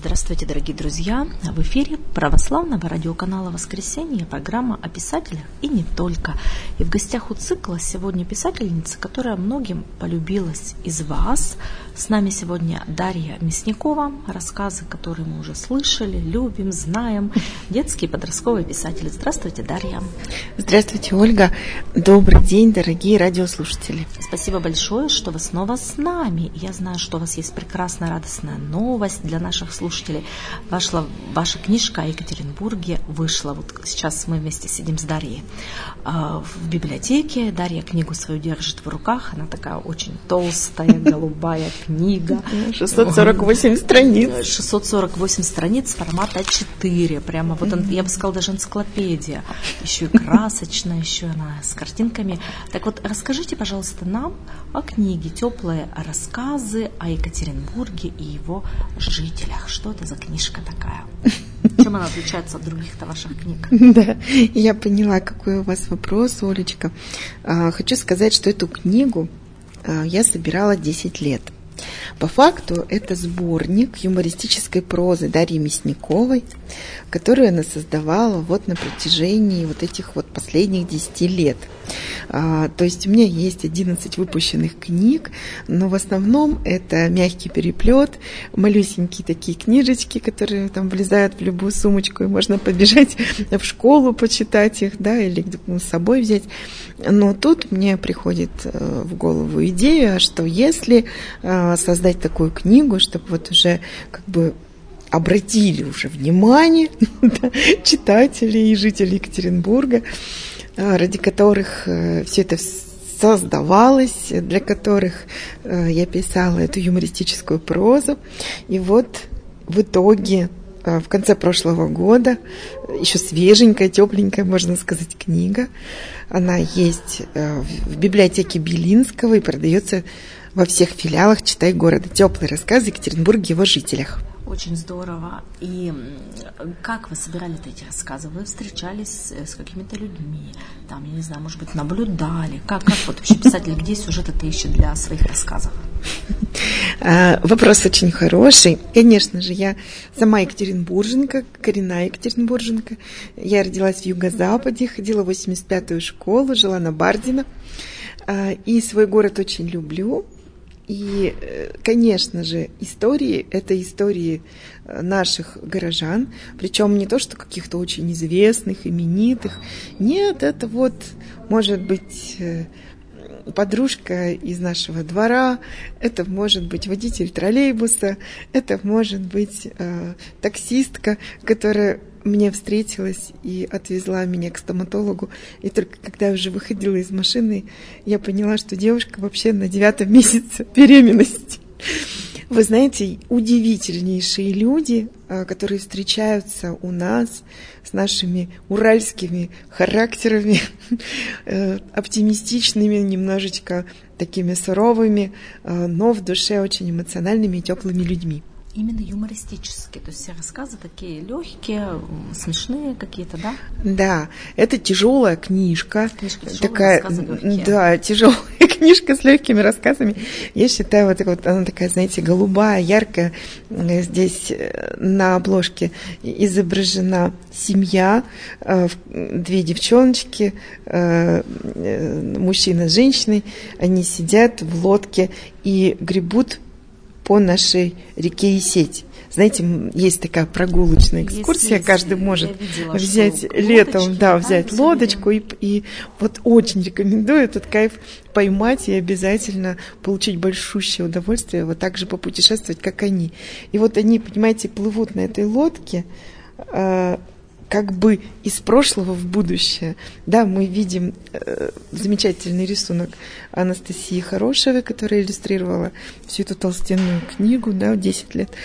Здравствуйте, дорогие друзья! В эфире православного радиоканала «Воскресенье» программа о писателях и не только. И в гостях у цикла сегодня писательница, которая многим полюбилась из вас. С нами сегодня Дарья Мясникова, рассказы, которые мы уже слышали, любим, знаем. Детский и подростковый писатель. Здравствуйте, Дарья! Здравствуйте, Ольга! Добрый день, дорогие радиослушатели! Спасибо большое, что вы снова с нами. Я знаю, что у вас есть прекрасная, радостная новость для наших слушателей. Ваша книжка о Екатеринбурге вышла. Вот сейчас мы вместе сидим с Дарьей в библиотеке. Дарья книгу свою держит в руках. Она такая очень толстая, голубая книга. 648 страниц. 648 страниц формата А4. Прямо вот, я бы сказала, даже энциклопедия. Еще и красочная, еще она с картинками. Так вот, расскажите, пожалуйста, нам о книге «Теплые рассказы о Екатеринбурге и его жителях». Что это за книжка такая? Чем она отличается от других-то ваших книг? Да, я поняла, какой у вас вопрос, Олечка. Хочу сказать, что эту книгу я собирала 10 лет. По факту это сборник юмористической прозы Дарьи Мясниковой, которую она создавала вот на протяжении вот этих вот последних 10 лет. То есть у меня есть 11 выпущенных книг, но в основном это мягкий переплет, малюсенькие такие книжечки, которые там влезают в любую сумочку, и можно побежать в школу почитать их, да, или с собой взять. Но тут мне приходит в голову идея, что если создать такую книгу, чтобы вот уже как бы обратили уже внимание читателей и жителей Екатеринбурга, ради которых все это создавалось, для которых я писала эту юмористическую прозу. И вот в итоге в конце прошлого года еще свеженькая, тепленькая, можно сказать, книга. Она есть в библиотеке Белинского и продается во всех филиалах «Читай города». Теплые рассказы о Екатеринбурге и его жителях. Очень здорово. И как вы собирали эти рассказы? Вы встречались с какими-то людьми? Там, я не знаю, может быть, наблюдали? Как вот вообще писатель, где сюжет это ищет для своих рассказов? Вопрос очень хороший. Конечно же, я сама екатеринбурженка, коренная екатеринбурженка. Я родилась в Юго-Западе, ходила в 85-ю школу, жила на Бардино. И свой город очень люблю. И, конечно же, истории – это истории наших горожан, причем не то, что каких-то очень известных, именитых. Нет, это вот, может быть, подружка из нашего двора, это может быть водитель троллейбуса, это может быть таксистка, которая мне встретилась и отвезла меня к стоматологу. И только когда я уже выходила из машины, я поняла, что девушка вообще на 9-м месяце беременности. Вы знаете, удивительнейшие люди, которые встречаются у нас с нашими уральскими характерами, оптимистичными, немножечко такими суровыми, но в душе очень эмоциональными и теплыми людьми. Именно юмористические, то есть все рассказы такие легкие, смешные какие-то, да? Да, это тяжелая книжка. Такая, да, тяжелая книжка с легкими рассказами. Я считаю, вот она такая, знаете, голубая, яркая. Здесь на обложке изображена семья, 2 девчоночки, мужчина с женщиной. Они сидят в лодке и гребут по нашей реке Исеть. Знаете, есть такая прогулочная экскурсия, каждый может взять летом, взять лодочку, и вот очень рекомендую этот кайф поймать и обязательно получить большущее удовольствие, вот так же попутешествовать, как они. И вот они, понимаете, плывут на этой лодке, как бы из прошлого в будущее. Да, мы видим замечательный рисунок Анастасии Хорошевой, которая иллюстрировала всю эту толстенную книгу, да, в 10 лет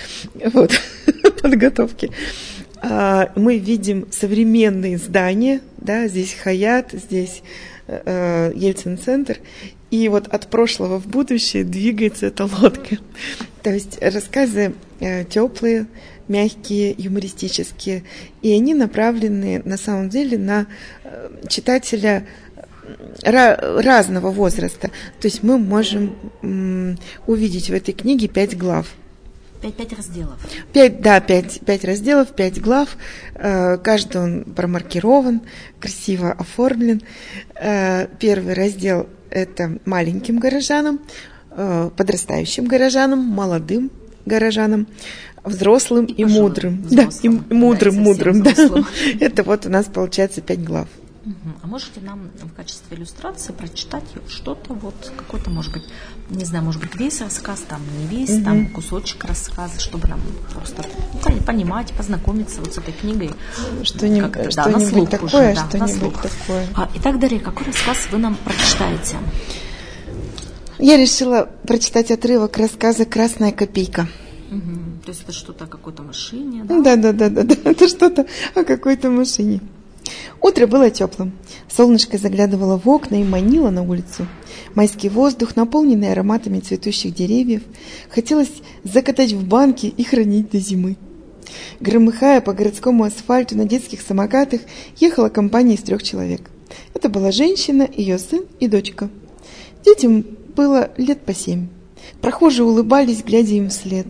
подготовки. Мы видим современные здания, да, здесь Хаят, здесь Ельцин-центр, и вот от прошлого в будущее двигается эта лодка. То есть рассказы теплые, мягкие, юмористические, и они направлены на самом деле на читателя разного возраста. То есть мы можем увидеть в этой книге 5 глав. 5 разделов. 5 разделов, 5 глав. Каждый он промаркирован, красиво оформлен. Первый раздел – это маленьким горожанам, подрастающим горожанам, молодым горожанам, взрослым и мудрым. Да, и мудрым. Да. Это вот у нас получается 5 глав. А можете нам в качестве иллюстрации прочитать что-то, вот какой-то, может быть, не знаю, может быть, весь рассказ, там, не весь, там, кусочек рассказа, чтобы нам просто понимать, познакомиться вот с этой книгой. Что-нибудь такое. Итак, Дарья, какой рассказ вы нам прочитаете? Я решила прочитать отрывок рассказа «Красная копейка». То есть это что-то о какой-то машине, да? Да. Это что-то о какой-то машине. Утро было теплым. Солнышко заглядывало в окна и манило на улицу. Майский воздух, наполненный ароматами цветущих деревьев, хотелось закатать в банки и хранить до зимы. Громыхая по городскому асфальту на детских самокатах, ехала компания из 3 человек. Это была женщина, ее сын и дочка. Детям было лет по 7. Прохожие улыбались, глядя им вслед.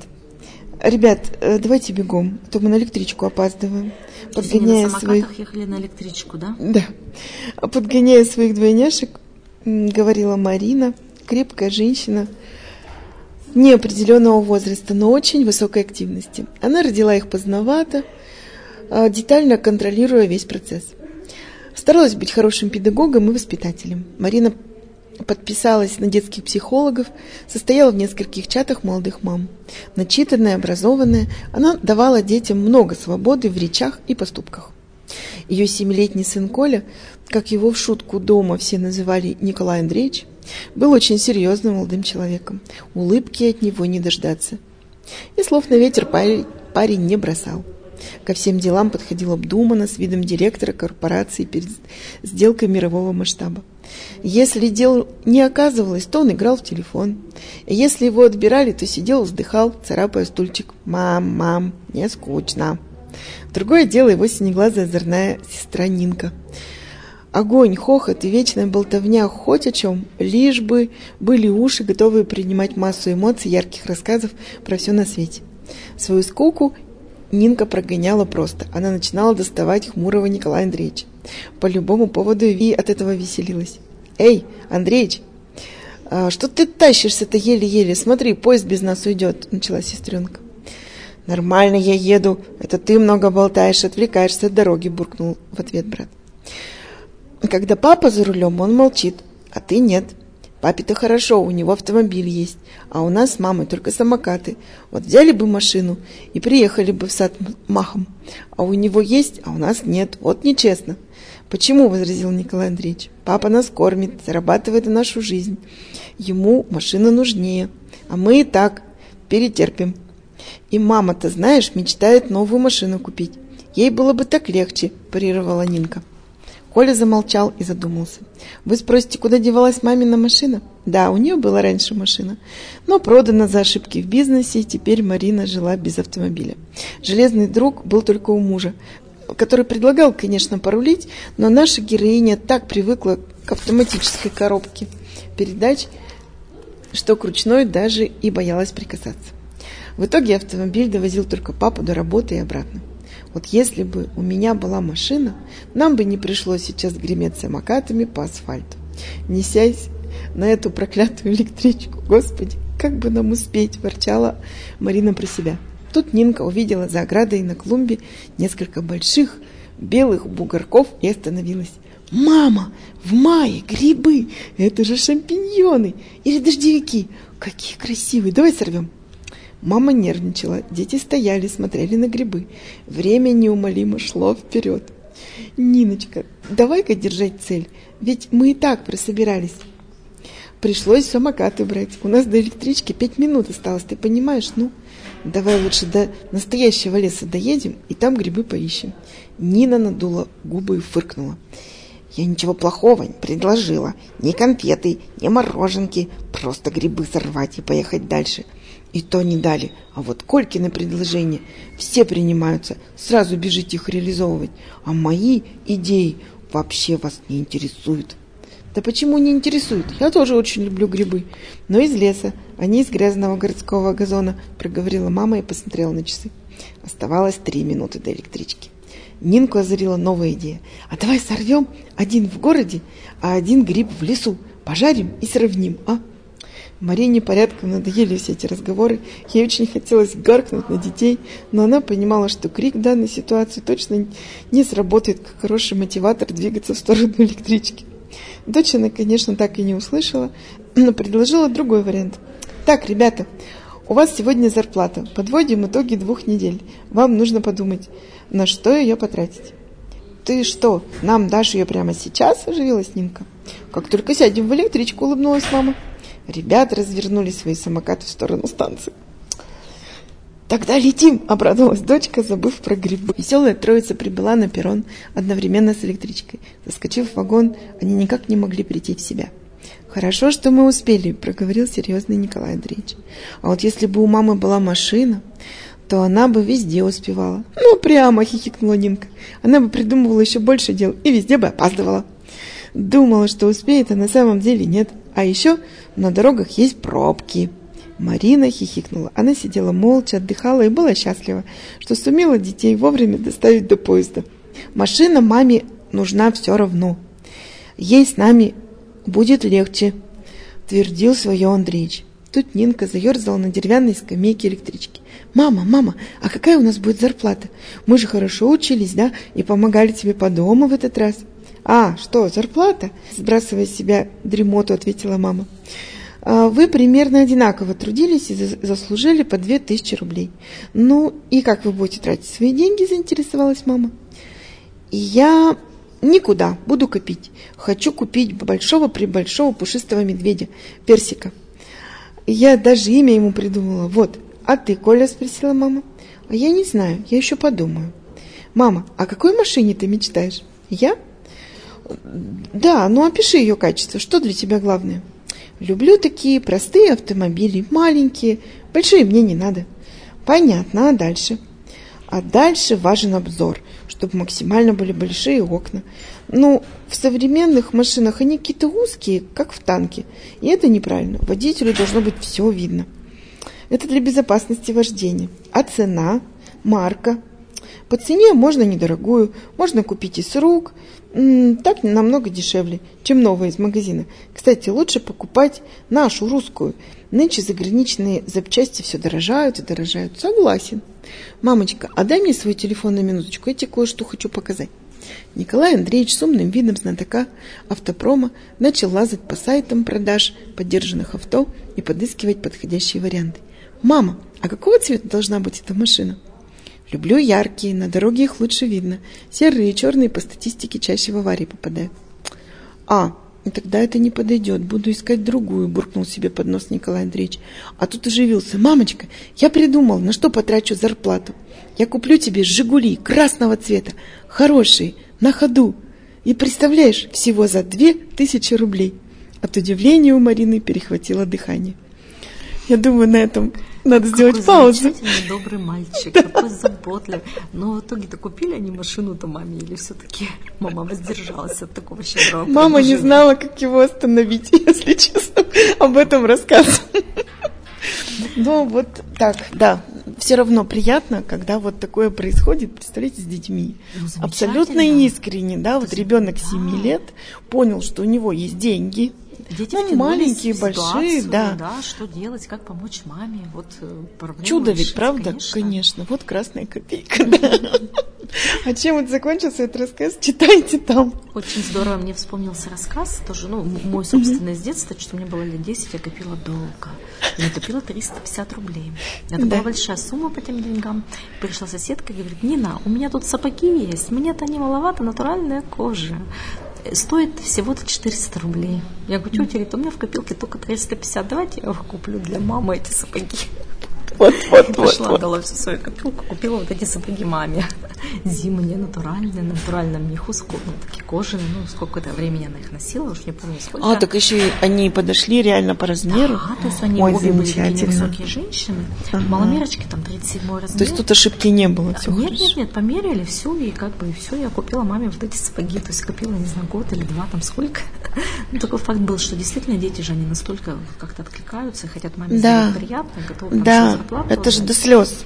«Ребят, давайте бегом, а то мы на электричку опаздываем». Подгоняя на самокатах ехали на электричку, да? Да. Подгоняя своих двойняшек, говорила Марина, крепкая женщина неопределенного возраста, но очень высокой активности. Она родила их поздновато, детально контролируя весь процесс. Старалась быть хорошим педагогом и воспитателем. Марина подписалась на детских психологов, состояла в нескольких чатах молодых мам. Начитанная, образованная, она давала детям много свободы в речах и поступках. Ее 7-летний сын Коля, как его в шутку дома все называли Николай Андреевич, был очень серьезным молодым человеком. Улыбки от него не дождаться. И слов на ветер парень не бросал. Ко всем делам подходил обдуманно, с видом директора корпорации перед сделкой мирового масштаба. Если дел не оказывалось, то он играл в телефон. И если его отбирали, то сидел, вздыхал, царапая стульчик. «Мам, мне скучно». Другое дело его синеглазая озорная сестра Нинка. Огонь, хохот и вечная болтовня хоть о чем, лишь бы были уши, готовые принимать массу эмоций, ярких рассказов про все на свете. Свою скуку Нинка прогоняла просто. Она начинала доставать хмурого Николая Андреевича. По любому поводу и от этого веселилась. «Эй, Андреич, что ты тащишься-то еле-еле? Смотри, поезд без нас уйдет», — начала сестренка. «Нормально я еду. Это ты много болтаешь, отвлекаешься от дороги», — буркнул в ответ брат. «Когда папа за рулем, он молчит, а ты нет. Папе-то хорошо, у него автомобиль есть, а у нас с мамой только самокаты. Вот взяли бы машину и приехали бы в сад махом. А у него есть, а у нас нет. Вот нечестно». «Почему?» — возразил Николай Андреевич. «Папа нас кормит, зарабатывает на нашу жизнь. Ему машина нужнее, а мы и так перетерпим. И мама-то, знаешь, мечтает новую машину купить. Ей было бы так легче», — парировала Нинка. Коля замолчал и задумался. «Вы спросите, куда девалась мамина машина?» Да, у нее была раньше машина, но продана за ошибки в бизнесе, и теперь Марина жила без автомобиля. Железный друг был только у мужа, который предлагал, конечно, порулить, но наша героиня так привыкла к автоматической коробке передач, что к ручной даже и боялась прикасаться. В итоге автомобиль довозил только папу до работы и обратно. Вот если бы у меня была машина, нам бы не пришлось сейчас греметь самокатами по асфальту, несясь на эту проклятую электричку. Господи, как бы нам успеть, ворчала Марина про себя. Тут Нинка увидела за оградой на клумбе несколько больших белых бугорков и остановилась. «Мама, в мае грибы! Это же шампиньоны! Или дождевики! Какие красивые! Давай сорвем!» Мама нервничала, дети стояли, смотрели на грибы. Время неумолимо шло вперед. «Ниночка, давай-ка держать цель, ведь мы и так прособирались». Пришлось самокаты брать. У нас до электрички 5 минут осталось, ты понимаешь? Ну, давай лучше до настоящего леса доедем, и там грибы поищем. Нина надула губы и фыркнула. «Я ничего плохого не предложила. Ни конфеты, ни мороженки. Просто грибы сорвать и поехать дальше. И то не дали. А вот Колькины предложения все принимаются. Сразу бежите их реализовывать. А мои идеи вообще вас не интересуют». Да почему не интересует? Я тоже очень люблю грибы. Но из леса, а не из грязного городского газона, проговорила мама и посмотрела на часы. Оставалось 3 минуты до электрички. Нинку озарила новая идея. А давай сорвем один в городе, а один гриб в лесу. Пожарим и сравним, а? Марине порядком надоели все эти разговоры. Ей очень хотелось гаркнуть на детей, но она понимала, что крик в данной ситуации точно не сработает как хороший мотиватор двигаться в сторону электрички. Дочь она, конечно, так и не услышала, но предложила другой вариант. Так, ребята, у вас сегодня зарплата. Подводим итоги 2 недель. Вам нужно подумать, на что ее потратить. Ты что, нам дашь ее прямо сейчас? Оживилась Нинка. Как только сядем в электричку, улыбнулась мама. Ребята развернули свои самокаты в сторону станции. «Тогда летим!» – обрадовалась дочка, забыв про грибы. Веселая троица прибыла на перрон одновременно с электричкой. Заскочив в вагон, они никак не могли прийти в себя. «Хорошо, что мы успели», – проговорил серьезный Николай Андреевич. «А вот если бы у мамы была машина, то она бы везде успевала». «Ну, прямо!» – хихикнула Нинка. «Она бы придумывала еще больше дел и везде бы опаздывала». Думала, что успеет, а на самом деле нет. А еще на дорогах есть пробки. Марина хихикнула. Она сидела молча, отдыхала и была счастлива, что сумела детей вовремя доставить до поезда. Машина маме нужна все равно. Ей с нами будет легче, твердил свое Андреич. Тут Нинка заерзала на деревянной скамейке электрички. «Мама, а какая у нас будет зарплата? Мы же хорошо учились, да, и помогали тебе по дому в этот раз». «А, что, зарплата?» – сбрасывая с себя дремоту, ответила мама. «Вы примерно одинаково трудились и заслужили по 2000 рублей. Ну, и как вы будете тратить свои деньги?» – заинтересовалась мама. «Я никуда, буду копить. Хочу купить большого-пребольшого пушистого медведя, Персика. Я даже имя ему придумала. Вот. А ты, Коля?» – спросила мама. «А я не знаю, я еще подумаю». «Мама, о какой машине ты мечтаешь?» «Я?» «Да, ну опиши ее качество. Что для тебя главное?» «Люблю такие простые автомобили, маленькие, большие мне не надо». «Понятно, а дальше?» «А дальше важен обзор, чтобы максимально были большие окна. Ну, в современных машинах они какие-то узкие, как в танке, и это неправильно. Водителю должно быть все видно. Это для безопасности вождения. А цена, марка?» «По цене можно недорогую, можно купить и с рук. Так намного дешевле, чем новая из магазина. Кстати, лучше покупать нашу, русскую. Нынче заграничные запчасти все дорожают и дорожают». «Согласен». «Мамочка, а дай мне свой телефон на минуточку, я тебе кое-что хочу показать». Николай Андреевич с умным видом знатока автопрома начал лазать по сайтам продаж подержанных авто и подыскивать подходящие варианты. «Мама, а какого цвета должна быть эта машина?» «Люблю яркие, на дороге их лучше видно. Серые и черные по статистике чаще в аварии попадают». Тогда это не подойдет, буду искать другую», буркнул себе под нос Николай Андреевич. А тут оживился. «Мамочка, я придумал, на что потрачу зарплату. Я куплю тебе «Жигули» красного цвета, хорошие, на ходу. И представляешь, всего за 2000 рублей». От удивления у Марины перехватило дыхание. Я думаю, на этом надо сделать паузу. Какой замечательный, добрый мальчик, какой заботливый. Но в итоге-то купили они машину-то маме или все-таки мама воздержалась от такого щедрого предложения? Мама не знала, как его остановить, если честно, об этом рассказываю. Но вот так, да, все равно приятно, когда вот такое происходит, представляете, с детьми. Абсолютно искренне, да, вот ребенок 7 лет понял, что у него есть деньги. Дети маленькие, большие, да. Что делать, как помочь маме. Вот чудо ведь, правда? Конечно. Вот красная копейка. Да. А чем это закончился, этот рассказ? Читайте там. Очень здорово. Мне вспомнился рассказ, тоже, мой собственный с детства, что мне было лет 10, я копила долго. Я накопила 350 рублей. Это была большая сумма по тем деньгам. Пришла соседка и говорит: «Нина, у меня тут сапоги есть, мне-то они маловато, натуральная кожа. Стоит всего-то 400 рублей. Я говорю: тетя, у меня в копилке только 350, давайте я куплю для мамы эти сапоги». Пошла, дала всю свою копилку, купила вот эти сапоги маме. зимние, натуральные, на натуральном меху, такие кожаные, сколько-то времени она их носила, уж не помню сколько. Так еще и они подошли реально по размеру. Да, то есть они обе были такие невысокие женщины, маломерочки, там 37-й размер. То есть тут ошибки не было, все Нет, померили все, и все, я купила маме вот эти сапоги, то есть купила, не знаю, год или два, там сколько. Такой факт был, что действительно дети же, они настолько как-то откликаются, хотят маме сделать приятно, готовы там зарплату. Это же до слез.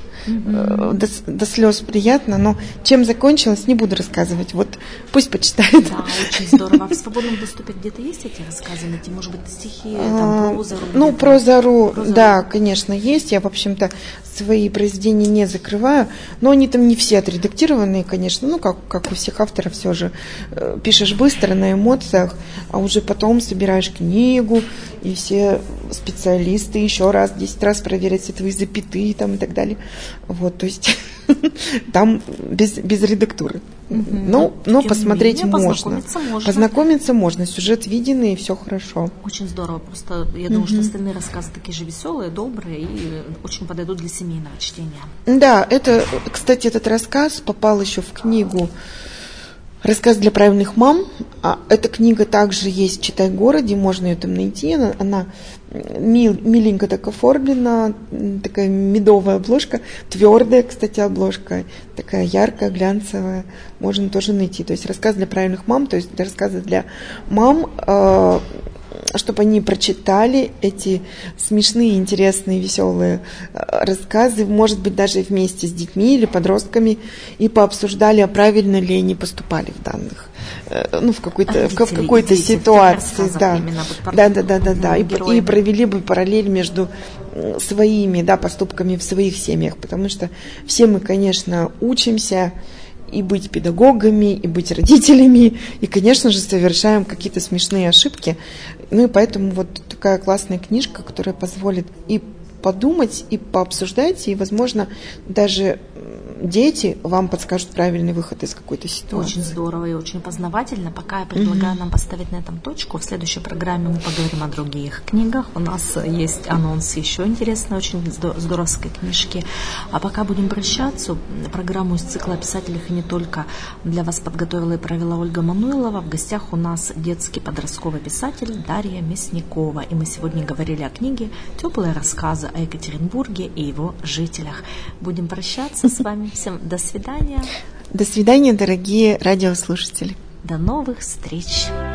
До слез приятно, но чем закончилось, не буду рассказывать. Вот пусть почитает. Да, очень здорово. А в свободном доступе где-то есть эти рассказы? Найти, может быть, стихи, там, проза? Проза.ру, да, конечно, есть. Я, в общем-то, свои произведения не закрываю, но они там не все отредактированные, конечно, как у всех авторов все же. Пишешь быстро, на эмоциях, а уже потом собираешь книгу, и все специалисты еще раз, 10 раз проверят все твои запятые там, и так далее. Вот, то есть там без редактуры. Но посмотреть можно. Познакомиться можно. Сюжет виденный, и все хорошо. Очень здорово. Просто я думаю, что остальные рассказы такие же веселые, добрые и очень подойдут для семейного чтения. Да, кстати, этот рассказ попал еще в книгу «Рассказ для правильных мам». Эта книга также есть в Читай-городе, можно ее там найти. Она миленько так оформлена, такая медовая обложка, твердая, кстати, обложка, такая яркая, глянцевая, можно тоже найти. То есть рассказ для правильных мам, то есть рассказы для мам, чтобы они прочитали эти смешные, интересные, веселые рассказы, может быть, даже вместе с детьми или подростками, и пообсуждали, а правильно ли они поступали в данных, в какой-то ситуации. Да. И провели бы параллель между своими поступками в своих семьях, потому что все мы, конечно, учимся и быть педагогами, и быть родителями, и, конечно же, совершаем какие-то смешные ошибки. И поэтому вот такая классная книжка, которая позволит и подумать, и пообсуждать, и, возможно, даже дети вам подскажут правильный выход из какой-то ситуации. Очень здорово и очень познавательно. Пока я предлагаю нам поставить на этом точку. В следующей программе мы поговорим о других книгах. У нас есть анонс еще интересной, очень здоровской книжки. А пока будем прощаться. Программу из цикла о писателях и не только для вас подготовила и провела Ольга Мануилова. В гостях у нас детский подростковый писатель Дарья Мясникова. И мы сегодня говорили о книге «Теплые рассказы о Екатеринбурге и его жителях». Будем прощаться с вами. Всем до свидания. До свидания, дорогие радиослушатели. До новых встреч.